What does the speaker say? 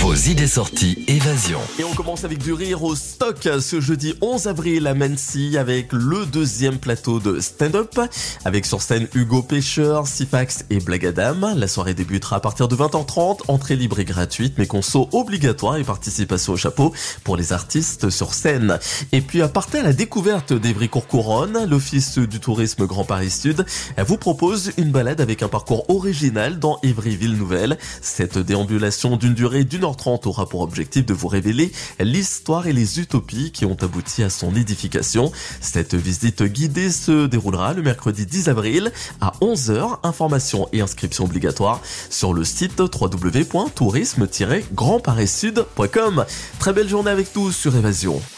Vos idées sorties Évasion. Et on commence avec du rire au stock ce jeudi 11 avril à Mency avec le deuxième plateau de stand-up. Avec sur scène Hugo Pêcheur, Sifax et Blagadam. La soirée débutera à partir de 20h30. Entrée libre et gratuite, mais conso obligatoire et participation au chapeau pour les artistes sur scène. Et puis à partir à la découverte d'Évry-Courcouronnes, l'Office du tourisme Grand Paris Sud vous propose une balade avec un parcours original dans Évry-Ville-Nouvelle. Cette déambulation d'une durée d'1h30 aura pour objectif de vous révéler l'histoire et les utopies qui ont abouti à son édification. Cette visite guidée se déroulera le mercredi 10 avril à 11h. Informations et inscriptions obligatoires sur le site www.tourisme-grandparissud.com. Très belle journée avec tous sur Évasion.